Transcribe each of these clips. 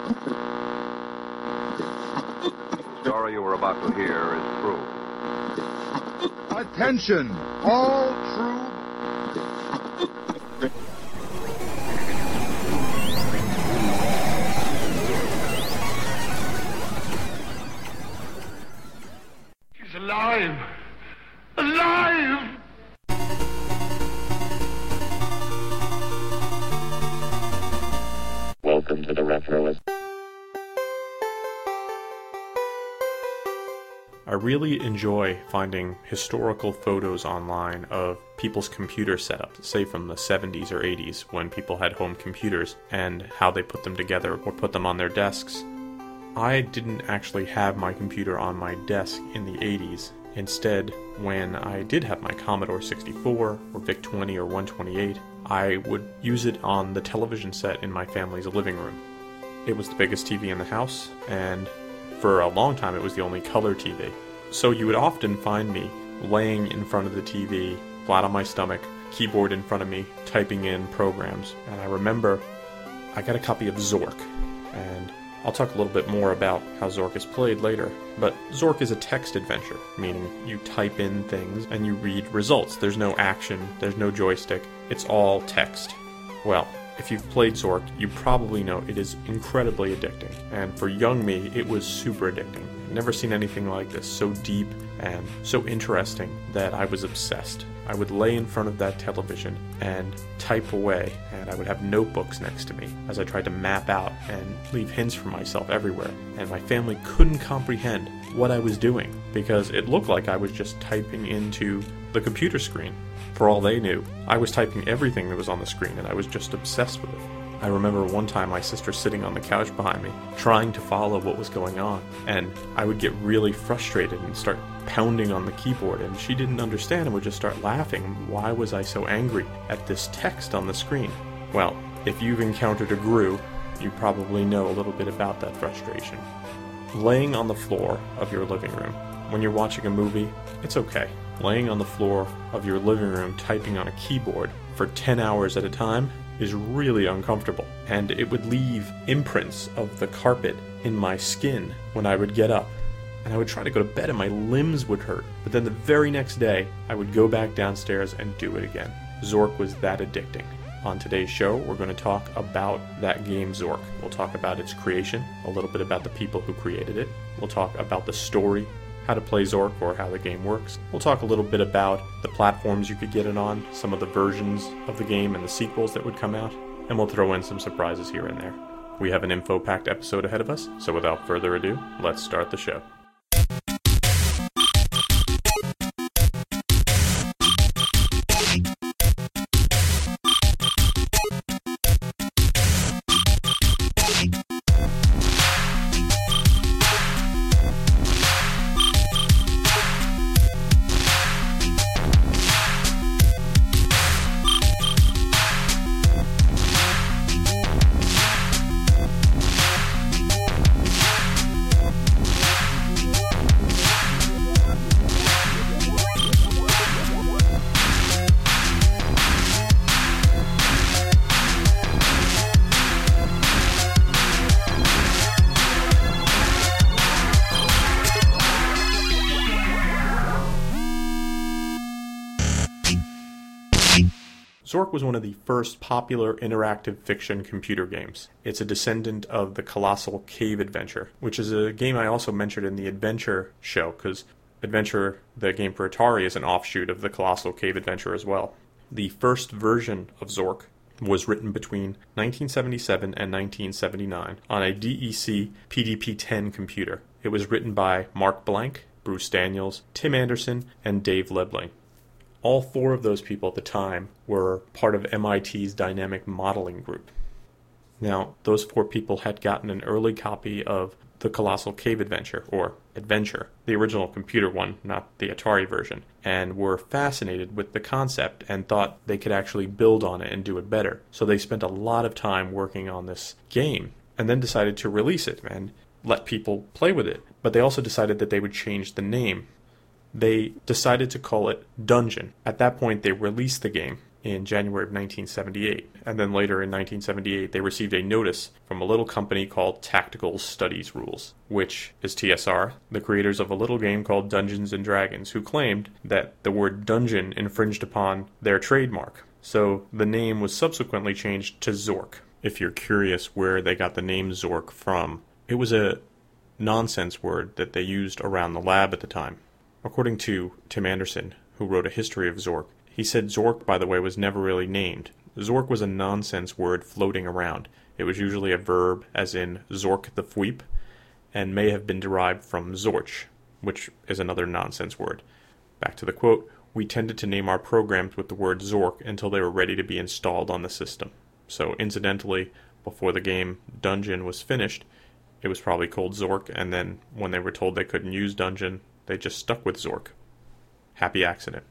The story you are about to hear is true. Attention, all true. He's alive! Alive! Welcome to the Retroist. I really enjoy finding historical photos online of people's computer setups, say from the 70s or 80s when people had home computers, and how they put them together or put them on their desks. I didn't actually have my computer on my desk in the 80s. Instead, when I did have my Commodore 64 or VIC-20 or 128, I would use it on the television set in my family's living room. It was the biggest TV in the house, and for a long time it was the only color TV. So you would often find me laying in front of the TV, flat on my stomach, keyboard in front of me, typing in programs. And I remember I got a copy of Zork, and I'll talk a little bit more about how Zork is played later. But Zork is a text adventure, meaning you type in things and you read results. There's no action, there's no joystick, it's all text. Well, if you've played Zork, you probably know it is incredibly addicting. And for young me, it was super addicting. I've never seen anything like this, so deep and so interesting that I was obsessed. I would lay in front of that television and type away, and I would have notebooks next to me as I tried to map out and leave hints for myself everywhere. And my family couldn't comprehend what I was doing because it looked like I was just typing into the computer screen. For all they knew, I was typing everything that was on the screen, and I was just obsessed with it. I remember one time my sister sitting on the couch behind me, trying to follow what was going on, and I would get really frustrated and start pounding on the keyboard, and she didn't understand and would just start laughing. Why was I so angry at this text on the screen? Well, if you've encountered a GRU, you probably know a little bit about that frustration. Laying on the floor of your living room when you're watching a movie, it's okay. Laying on the floor of your living room typing on a keyboard for 10 hours at a time is really uncomfortable, and it would leave imprints of the carpet in my skin when I would get up. And I would try to go to bed and my limbs would hurt, but then the very next day I would go back downstairs and do it again. Zork was that addicting. On today's show, we're going to talk about that game Zork. We'll talk about its creation, a little bit about the people who created it. We'll talk about the story, how to play Zork or how the game works. We'll talk a little bit about the platforms you could get it on, some of the versions of the game and the sequels that would come out, and we'll throw in some surprises here and there. We have an info-packed episode ahead of us, so without further ado, let's start the show. Zork was one of the first popular interactive fiction computer games. It's a descendant of the Colossal Cave Adventure, which is a game I also mentioned in the Adventure show, because Adventure, the game for Atari, is an offshoot of the Colossal Cave Adventure as well. The first version of Zork was written between 1977 and 1979 on a DEC PDP-10 computer. It was written by Mark Blank, Bruce Daniels, Tim Anderson, and Dave Lebling. All four of those people at the time were part of MIT's dynamic modeling group. Now, those four people had gotten an early copy of the Colossal Cave Adventure, or Adventure, the original computer one, not the Atari version, and were fascinated with the concept and thought they could actually build on it and do it better. So they spent a lot of time working on this game, and then decided to release it and let people play with it. But they also decided that they would change the name. They decided to call it Dungeon. At that point, they released the game, in January of 1978. And then later in 1978, they received a notice from a little company called Tactical Studies Rules, which is TSR, the creators of a little game called Dungeons & Dragons, who claimed that the word dungeon infringed upon their trademark. So the name was subsequently changed to Zork. If you're curious where they got the name Zork from, it was a nonsense word that they used around the lab at the time. According to Tim Anderson, who wrote a history of Zork, he said Zork, by the way, was never really named. Zork was a nonsense word floating around. It was usually a verb, as in Zork the Fweep, and may have been derived from Zorch, which is another nonsense word. Back to the quote, "We tended to name our programs with the word Zork until they were ready to be installed on the system." So incidentally, before the game Dungeon was finished, it was probably called Zork, and then when they were told they couldn't use Dungeon, they just stuck with Zork. Happy accident.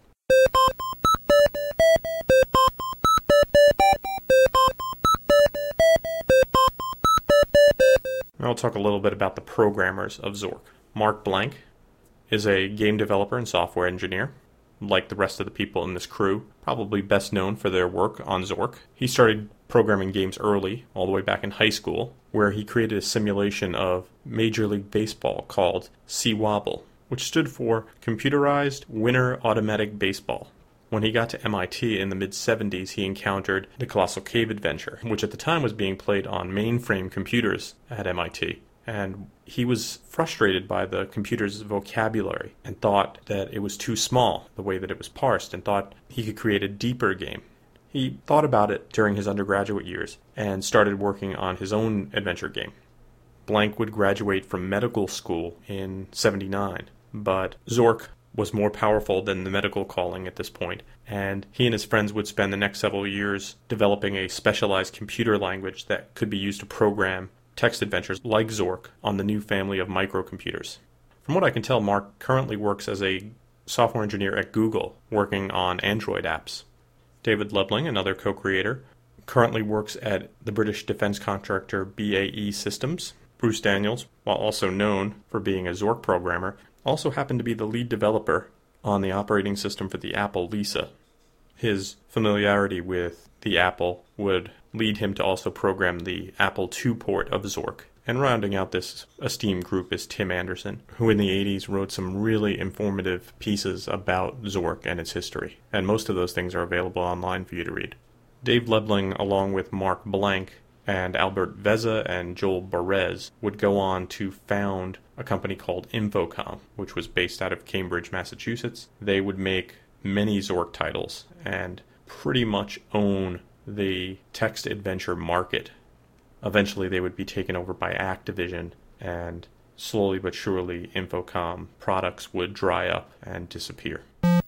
I'll talk a little bit about the programmers of Zork. Mark Blank is a game developer and software engineer. Like the rest of the people in this crew, probably best known for their work on Zork. He started programming games early, all the way back in high school, where he created a simulation of Major League Baseball called C-Wobble, which stood for Computerized Winter Automatic Baseball. When he got to MIT in the mid-70s, he encountered the Colossal Cave Adventure, which at the time was being played on mainframe computers at MIT. And he was frustrated by the computer's vocabulary and thought that it was too small, the way that it was parsed, and thought he could create a deeper game. He thought about it during his undergraduate years and started working on his own adventure game. Blank would graduate from medical school in '79, but Zork was more powerful than the medical calling at this point, and he and his friends would spend the next several years developing a specialized computer language that could be used to program text adventures like Zork on the new family of microcomputers. From what I can tell, Mark currently works as a software engineer at Google, working on Android apps. David Lebling, another co-creator, currently works at the British defense contractor BAE Systems. Bruce Daniels, while also known for being a Zork programmer, also happened to be the lead developer on the operating system for the Apple Lisa. His familiarity with the Apple would lead him to also program the Apple II port of Zork. And rounding out this esteemed group is Tim Anderson, who in the 80s wrote some really informative pieces about Zork and its history. And most of those things are available online for you to read. Dave Lebling, along with Mark Blank and Albert Veza and Joel Barez, would go on to found a company called Infocom, which was based out of Cambridge, Massachusetts. They would make many Zork titles and pretty much own the text adventure market. Eventually they would be taken over by Activision, and slowly but surely Infocom products would dry up and disappear.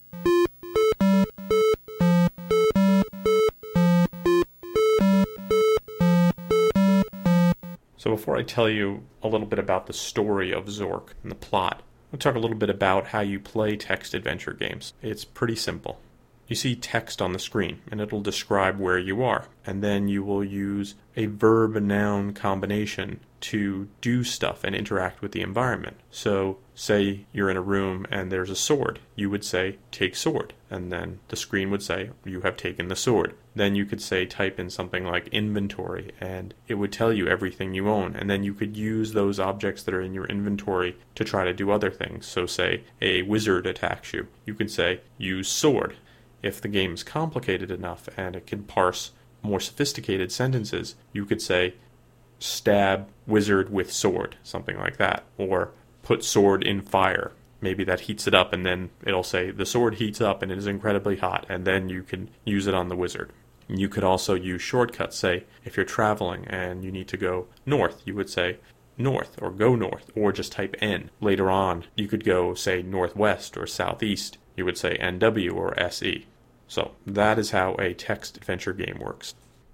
So before I tell you a little bit about the story of Zork and the plot, I'll talk a little bit about how you play text adventure games. It's pretty simple. You see text on the screen, and it'll describe where you are, and then you will use a verb-noun combination to do stuff and interact with the environment. So, say you're in a room and there's a sword. You would say, take sword, and then the screen would say, you have taken the sword. Then you could say, type in something like inventory, and it would tell you everything you own, and then you could use those objects that are in your inventory to try to do other things. So say a wizard attacks you. You could say, use sword. If the game is complicated enough and it can parse more sophisticated sentences, you could say, stab wizard with sword, something like that. Or put sword in fire. Maybe that heats it up, and then it'll say, the sword heats up and it is incredibly hot, and then you can use it on the wizard. You could also use shortcuts. Say, if you're traveling and you need to go north, you would say north, or go north, or just type N. Later on, you could go, say, northwest or southeast. You would say NW or SE. So that is how a text adventure game works.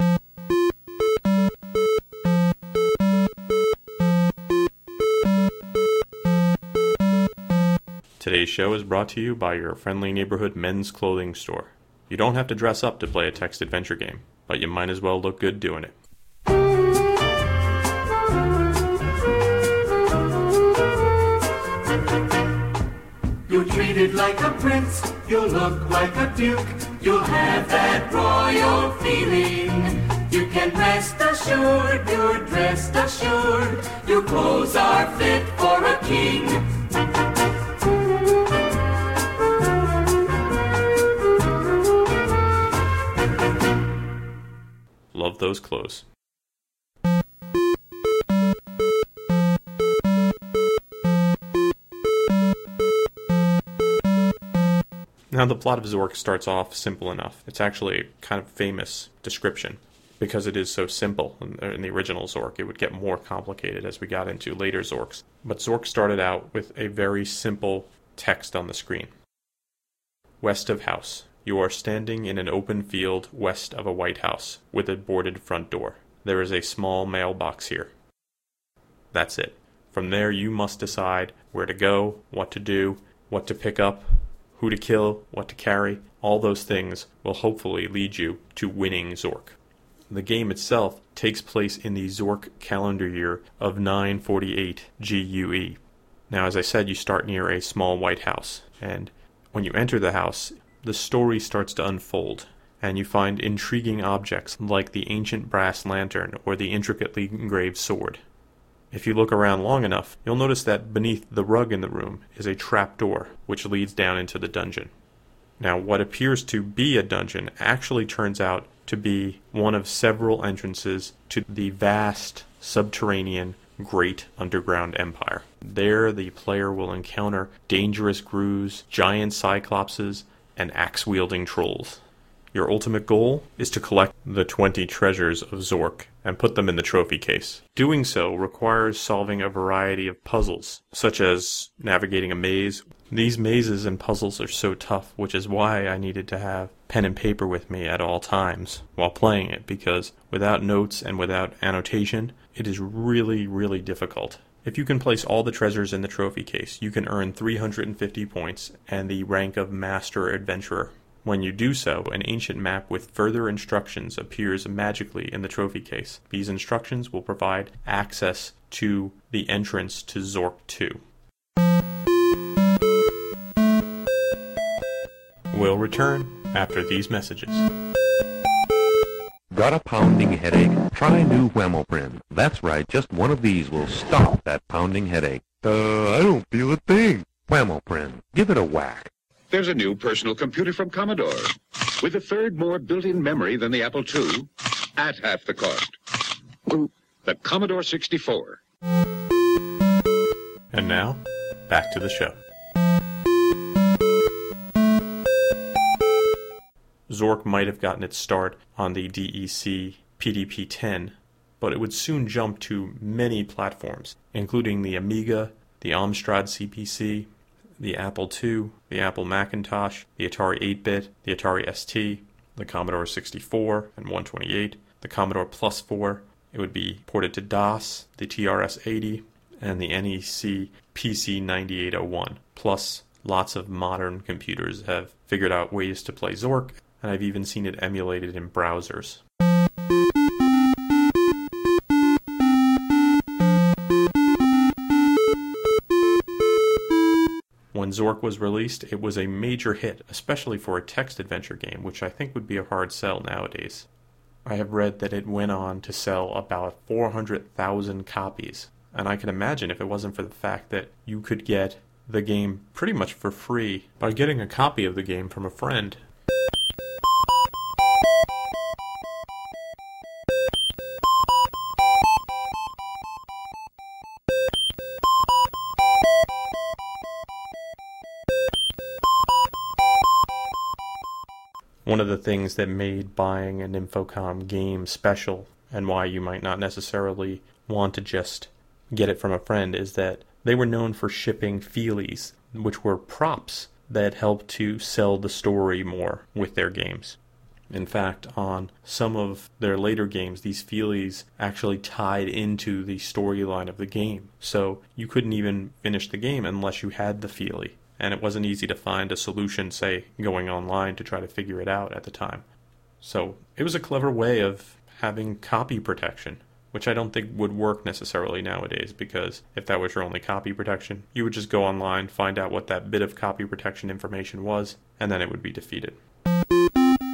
Today's show is brought to you by your friendly neighborhood men's clothing store. You don't have to dress up to play a text adventure game, but you might as well look good doing it. You're treated like a prince, you look like a duke. You'll have that royal feeling. You can rest assured, you're dressed assured. Your clothes are fit for a king. Love those clothes. Now, the plot of Zork starts off simple enough. It's actually a kind of famous description because it is so simple. In the original Zork, it would get more complicated as we got into later Zorks. But Zork started out with a very simple text on the screen. West of house. You are standing in an open field west of a white house with a boarded front door. There is a small mailbox here. That's it. From there, you must decide where to go, what to do, what to pick up, who to kill, what to carry. All those things will hopefully lead you to winning Zork. The game itself takes place in the Zork calendar year of 948 GUE. Now, as I said, you start near a small white house, and when you enter the house, the story starts to unfold, and you find intriguing objects like the ancient brass lantern or the intricately engraved sword. If you look around long enough, you'll notice that beneath the rug in the room is a trapdoor, which leads down into the dungeon. Now, what appears to be a dungeon actually turns out to be one of several entrances to the vast, subterranean, great underground empire. There, the player will encounter dangerous grus, giant cyclopses, and axe-wielding trolls. Your ultimate goal is to collect the 20 treasures of Zork and put them in the trophy case. Doing so requires solving a variety of puzzles, such as navigating a maze. These mazes and puzzles are so tough, which is why I needed to have pen and paper with me at all times while playing it, because without notes and without annotation, it is really, really difficult. If you can place all the treasures in the trophy case, you can earn 350 points and the rank of Master Adventurer. When you do so, an ancient map with further instructions appears magically in the trophy case. These instructions will provide access to the entrance to Zork 2. We'll return after these messages. Got a pounding headache? Try new Whamoprin. That's right, just one of these will stop that pounding headache. I don't feel a thing. Whamoprin. Give it a whack. There's a new personal computer from Commodore with a third more built-in memory than the Apple II at half the cost. The Commodore 64. And now, back to the show. Zork might have gotten its start on the DEC PDP-10, but it would soon jump to many platforms, including the Amiga, the Amstrad CPC, the Apple II, the Apple Macintosh, the Atari 8-bit, the Atari ST, the Commodore 64 and 128, the Commodore Plus 4. It would be ported to DOS, the TRS-80, and the NEC PC-9801. Plus, lots of modern computers have figured out ways to play Zork, and I've even seen it emulated in browsers. When Zork was released, it was a major hit, especially for a text adventure game, which I think would be a hard sell nowadays. I have read that it went on to sell about 400,000 copies, and I can imagine if it wasn't for the fact that you could get the game pretty much for free by getting a copy of the game from a friend. One of the things that made buying an Infocom game special, and why you might not necessarily want to just get it from a friend, is that they were known for shipping feelies, which were props that helped to sell the story more with their games. In fact, on some of their later games, these feelies actually tied into the storyline of the game. So you couldn't even finish the game unless you had the feelie. And it wasn't easy to find a solution, say, going online to try to figure it out at the time. So it was a clever way of having copy protection, which I don't think would work necessarily nowadays, because if that was your only copy protection, you would just go online, find out what that bit of copy protection information was, and then it would be defeated.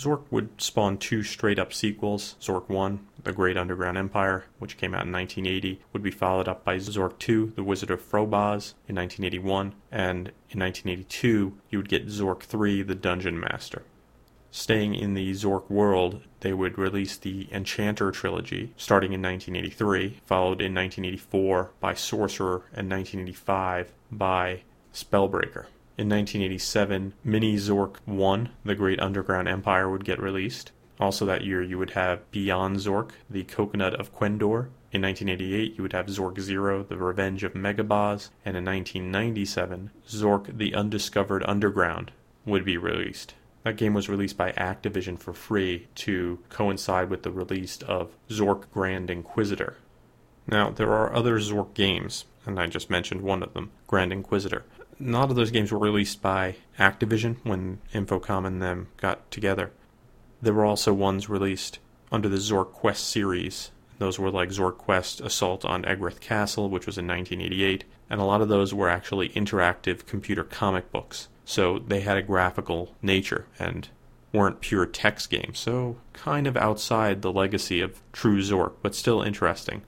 Zork would spawn 2 straight-up sequels. Zork 1, The Great Underground Empire, which came out in 1980, would be followed up by Zork 2, The Wizard of Frobaz, in 1981, and in 1982, you would get Zork 3, The Dungeon Master. Staying in the Zork world, they would release the Enchanter trilogy, starting in 1983, followed in 1984 by Sorcerer, and 1985 by Spellbreaker. In 1987, Mini Zork 1, The Great Underground Empire, would get released. Also that year, you would have Beyond Zork, The Coconut of Quendor. In 1988, you would have Zork 0, The Revenge of Megaboz. And in 1997, Zork, The Undiscovered Underground would be released. That game was released by Activision for free to coincide with the release of Zork Grand Inquisitor. Now, there are other Zork games, and I just mentioned one of them, Grand Inquisitor. None of those games were released by Activision when Infocom and them got together. There were also ones released under the Zork Quest series. Those were like Zork Quest Assault on Egrith Castle, which was in 1988, and a lot of those were actually interactive computer comic books. So they had a graphical nature and weren't pure text games, so kind of outside the legacy of true Zork, but still interesting.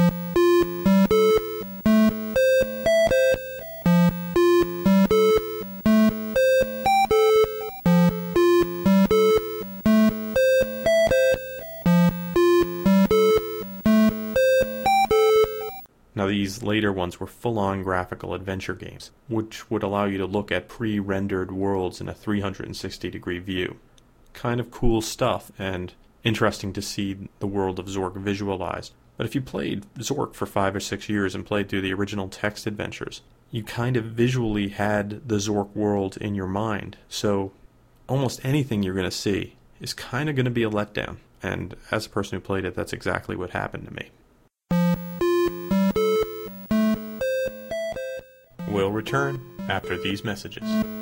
Now these later ones were full-on graphical adventure games, which would allow you to look at pre-rendered worlds in a 360-degree view. Kind of cool stuff, and interesting to see the world of Zork visualized. But if you played Zork for 5 or 6 years and played through the original text adventures, you kind of visually had the Zork world in your mind, so almost anything you're going to see is kind of going to be a letdown. And as a person who played it, that's exactly what happened to me. We'll return after these messages.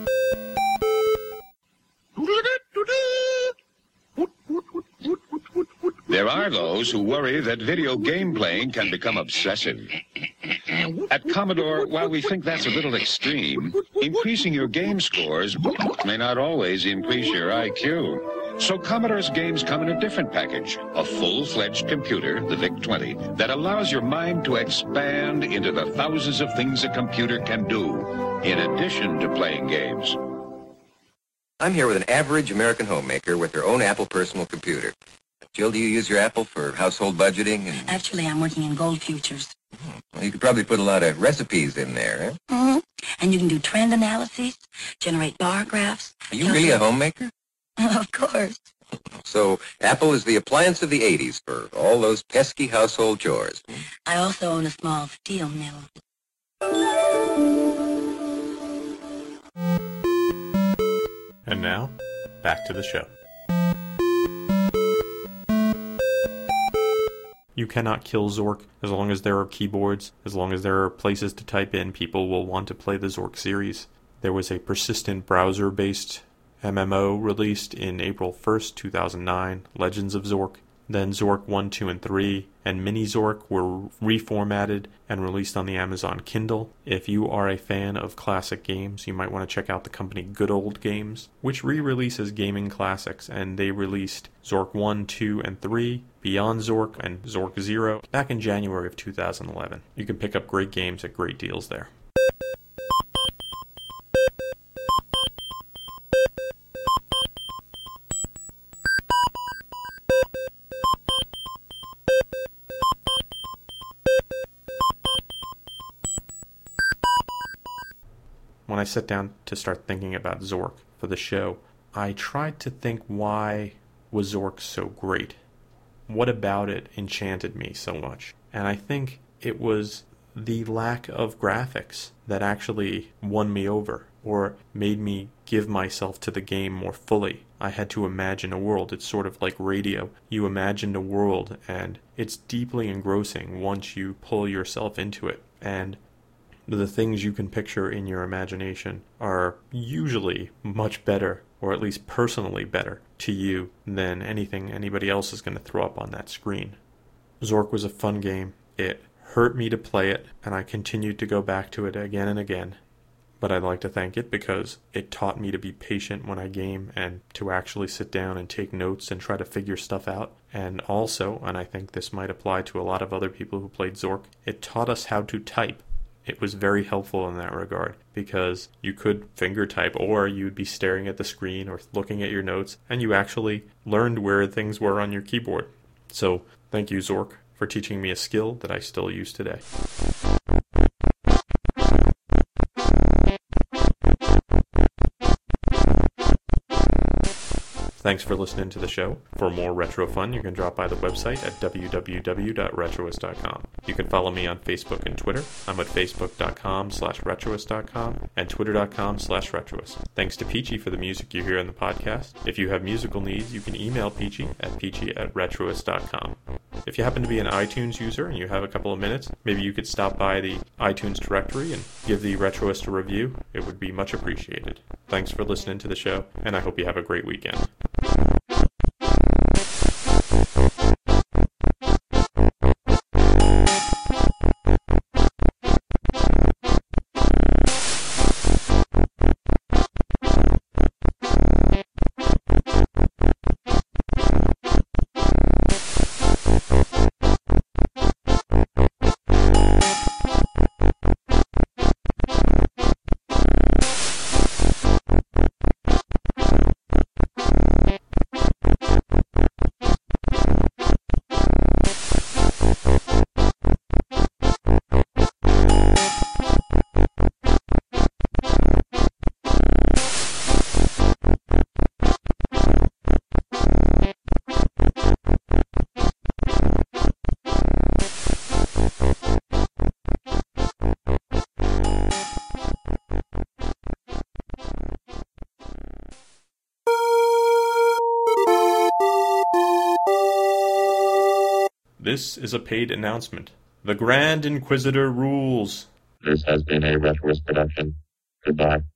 There are those who worry that video game playing can become obsessive. At Commodore, while we think that's a little extreme, increasing your game scores may not always increase your IQ. So Commodore's games come in a different package, a full-fledged computer, the VIC-20, that allows your mind to expand into the thousands of things a computer can do, in addition to playing games. I'm here with an average American homemaker with her own Apple personal computer. Jill, do you use your Apple for household budgeting? Actually, I'm working in gold futures. Well, you could probably put a lot of recipes in there, huh? Mm-hmm. And you can do trend analyses, generate bar graphs. Are you really a homemaker? Of course. So Apple is the appliance of the 80s for all those pesky household chores. I also own a small steel mill. And now, back to the show. You cannot kill Zork. As long as there are keyboards, as long as there are places to type in, people will want to play the Zork series. There was a persistent browser-based MMO released in April 1st, 2009, Legends of Zork. Then Zork 1, 2, and 3, and Mini Zork were reformatted and released on the Amazon Kindle. If you are a fan of classic games, you might want to check out the company Good Old Games, which re-releases gaming classics, and they released Zork 1, 2, and 3, Beyond Zork, and Zork 0 back in January of 2011. You can pick up great games at great deals there. When I sat down to start thinking about Zork for the show, I tried to think, why was Zork so great? What about it enchanted me so much? And I think it was the lack of graphics that actually won me over, or made me give myself to the game more fully. I had to imagine a world. It's sort of like radio. You imagined a world, and it's deeply engrossing once you pull yourself into it. And the things you can picture in your imagination are usually much better, or at least personally better, to you than anything anybody else is going to throw up on that screen. Zork was a fun game. It hurt me to play it, and I continued to go back to it again and again. but I'd like to thank it because it taught me to be patient when I game and to actually sit down and take notes and try to figure stuff out. And also, and I think this might apply to a lot of other people who played Zork, it taught us how to type. It was very helpful in that regard because you could finger type or you'd be staring at the screen or looking at your notes and you actually learned where things were on your keyboard. So thank you, Zork, for teaching me a skill that I still use today. Thanks for listening to the show. For more retro fun, you can drop by the website at www.retroist.com. You can follow me on Facebook and Twitter. I'm at facebook.com/retroist.com and twitter.com/retroist. Thanks to Peachy for the music you hear in the podcast. If you have musical needs, you can email Peachy at peachy@retroist.com. If you happen to be an iTunes user and you have a couple of minutes, maybe you could stop by the iTunes directory and give the Retroist a review. It would be much appreciated. Thanks for listening to the show, and I hope you have a great weekend. This is a paid announcement. The Grand Inquisitor rules. This has been a Retroist production. Goodbye.